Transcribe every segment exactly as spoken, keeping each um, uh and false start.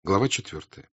Глава четвертая.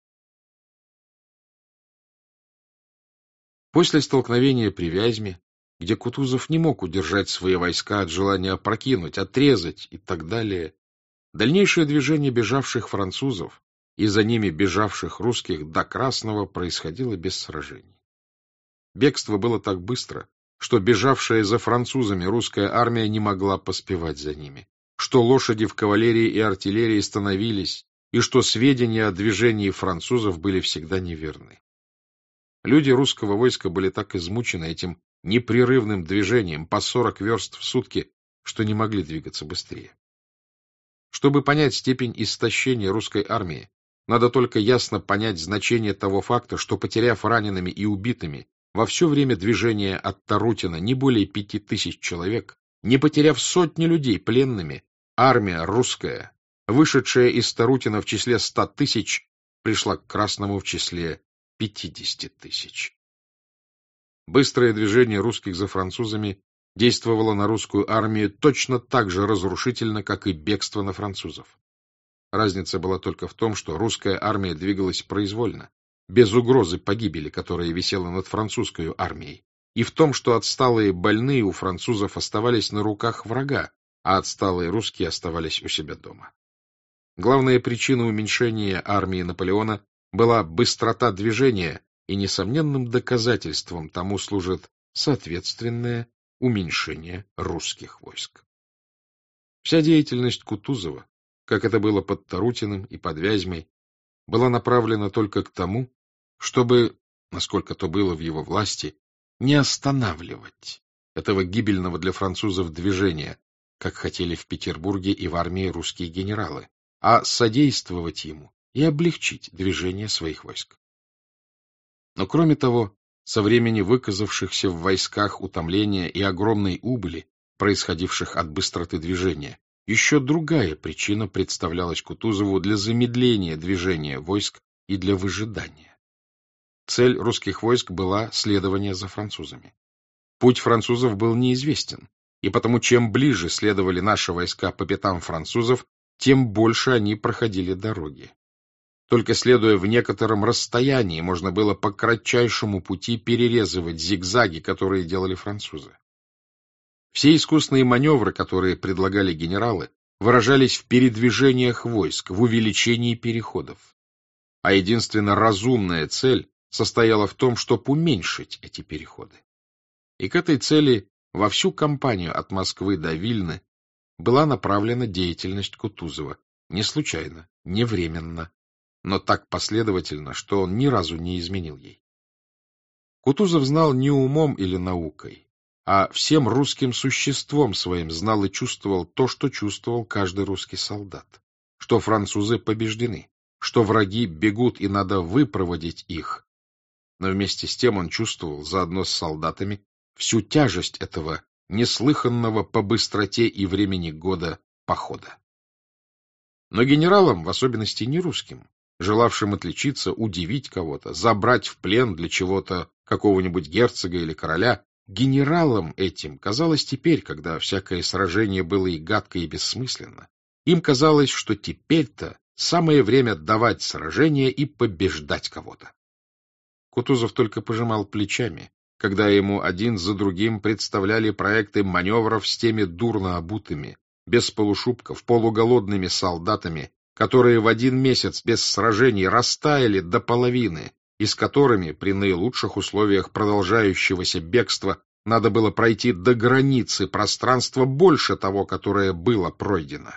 После столкновения при Вязьме, где Кутузов не мог удержать свои войска от желания опрокинуть, отрезать и так далее, дальнейшее движение бежавших французов и за ними бежавших русских до Красного происходило без сражений. Бегство было так быстро, что бежавшая за французами русская армия не могла поспевать за ними, что лошади в кавалерии и артиллерии становились, и что сведения о движении французов были всегда неверны. Люди русского войска были так измучены этим непрерывным движением по сорок верст в сутки, что не могли двигаться быстрее. Чтобы понять степень истощения русской армии, надо только ясно понять значение того факта, что, потеряв ранеными и убитыми во все время движения от Тарутина не более пяти тысяч человек, не потеряв сотни людей пленными, армия русская, вышедшая из Тарутина в числе ста тысяч, пришла к Красному в числе пятидесяти тысяч. Быстрое движение русских за французами действовало на русскую армию точно так же разрушительно, как и бегство на французов. Разница была только в том, что русская армия двигалась произвольно, без угрозы погибели, которая висела над французской армией, и в том, что отсталые больные у французов оставались на руках врага, а отсталые русские оставались у себя дома. Главная причина уменьшения армии Наполеона была быстрота движения, и несомненным доказательством тому служит соответственное уменьшение русских войск. Вся деятельность Кутузова, как это было под Тарутиным и под Вязьмой, была направлена только к тому, чтобы, насколько то было в его власти, не останавливать этого гибельного для французов движения, как хотели в Петербурге и в армии русские генералы, а содействовать ему и облегчить движение своих войск. Но кроме того, со времени выказавшихся в войсках утомления и огромной убыли, происходивших от быстроты движения, еще другая причина представлялась Кутузову для замедления движения войск и для выжидания. Цель русских войск была следование за французами. Путь французов был неизвестен, и потому чем ближе следовали наши войска по пятам французов, тем больше они проходили дороги. Только следуя в некотором расстоянии, можно было по кратчайшему пути перерезывать зигзаги, которые делали французы. Все искусные маневры, которые предлагали генералы, выражались в передвижениях войск, в увеличении переходов. А единственно разумная цель состояла в том, чтобы уменьшить эти переходы. И к этой цели во всю кампанию от Москвы до Вильны была направлена деятельность Кутузова, не случайно, не временно, но так последовательно, что он ни разу не изменил ей. Кутузов знал не умом или наукой, а всем русским существом своим знал и чувствовал то, что чувствовал каждый русский солдат, что французы побеждены, что враги бегут и надо выпроводить их. Но вместе с тем он чувствовал заодно с солдатами всю тяжесть этого неслыханного по быстроте и времени года похода. Но генералам, в особенности не русским, желавшим отличиться, удивить кого-то, забрать в плен для чего-то какого-нибудь герцога или короля, генералам этим казалось теперь, когда всякое сражение было и гадко, и бессмысленно, им казалось, что теперь-то самое время давать сражение и побеждать кого-то. Кутузов только пожимал плечами, когда ему один за другим представляли проекты маневров с теми дурно обутыми, без полушубков, полуголодными солдатами, которые в один месяц без сражений растаяли до половины, и с которыми при наилучших условиях продолжающегося бегства надо было пройти до границы пространства больше того, которое было пройдено.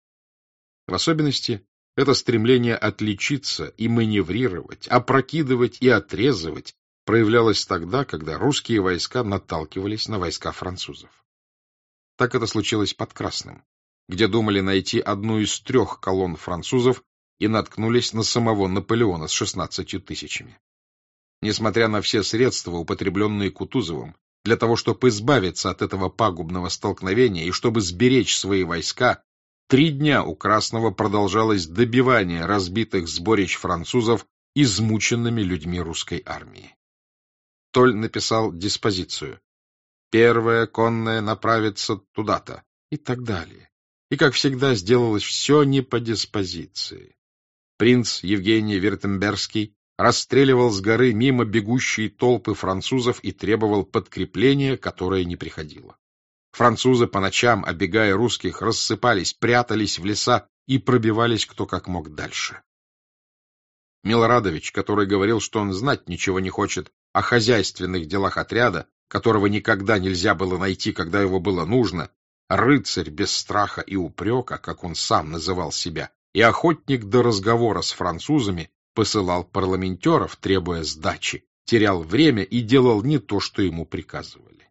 В особенности это стремление отличиться и маневрировать, опрокидывать и отрезывать проявлялось тогда, когда русские войска наталкивались на войска французов. Так это случилось под Красным, где думали найти одну из трех колонн французов и наткнулись на самого Наполеона с шестнадцатью тысячами. Несмотря на все средства, употребленные Кутузовым, для того, чтобы избавиться от этого пагубного столкновения и чтобы сберечь свои войска, три дня у Красного продолжалось добивание разбитых сборищ французов измученными людьми русской армии. Толь написал диспозицию. Первая конная направится туда-то и так далее. И, как всегда, сделалось все не по диспозиции. Принц Евгений Вюртембергский расстреливал с горы мимо бегущие толпы французов и требовал подкрепления, которое не приходило. Французы по ночам, оббегая русских, рассыпались, прятались в леса и пробивались кто как мог дальше. Милорадович, который говорил, что он знать ничего не хочет о хозяйственных делах отряда, которого никогда нельзя было найти, когда его было нужно, рыцарь без страха и упрека, как он сам называл себя, и охотник до разговора с французами, посылал парламентеров, требуя сдачи, терял время и делал не то, что ему приказывали.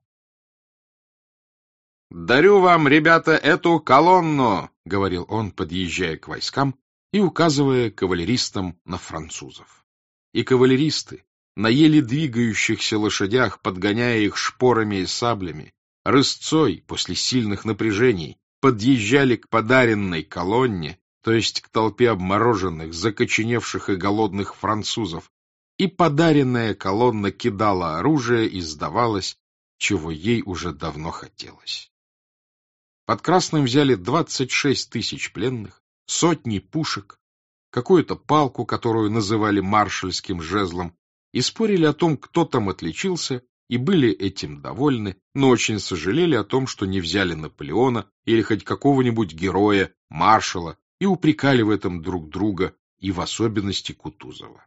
«Дарю вам, ребята, эту колонну!» — говорил он, подъезжая к войскам и указывая кавалеристам на французов. И кавалеристы, на еле двигающихся лошадях, подгоняя их шпорами и саблями, рысцой после сильных напряжений подъезжали к подаренной колонне, то есть к толпе обмороженных, закоченевших и голодных французов, и подаренная колонна кидала оружие и сдавалась, чего ей уже давно хотелось. Под Красным взяли двадцать шесть тысяч пленных, сотни пушек, какую-то палку, которую называли маршальским жезлом, и спорили о том, кто там отличился, и были этим довольны, но очень сожалели о том, что не взяли Наполеона или хоть какого-нибудь героя, маршала, и упрекали в этом друг друга, и в особенности Кутузова.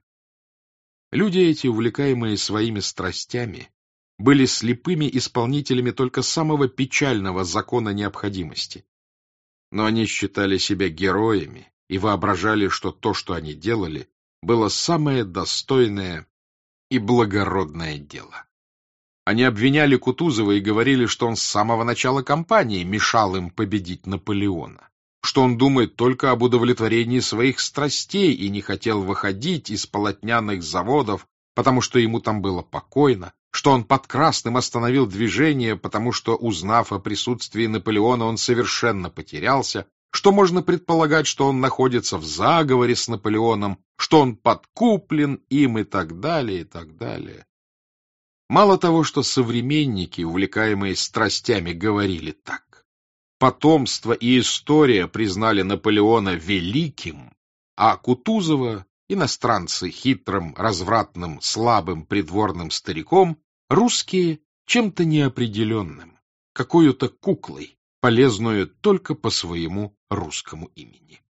Люди эти, увлекаемые своими страстями, были слепыми исполнителями только самого печального закона необходимости. Но они считали себя героями и воображали, что то, что они делали, было самое достойное и благородное дело. Они обвиняли Кутузова и говорили, что он с самого начала кампании мешал им победить Наполеона, что он думает только об удовлетворении своих страстей и не хотел выходить из полотняных заводов, потому что ему там было покойно, что он под Красным остановил движение, потому что, узнав о присутствии Наполеона, он совершенно потерялся, что можно предполагать, что он находится в заговоре с Наполеоном, что он подкуплен им и так далее, и так далее. Мало того, что современники, увлекаемые страстями, говорили так. Потомство и история признали Наполеона великим, а Кутузова, иностранцы, хитрым, развратным, слабым придворным стариком, русские чем-то неопределенным, какой-то куклой, полезную только по своему русскому имени.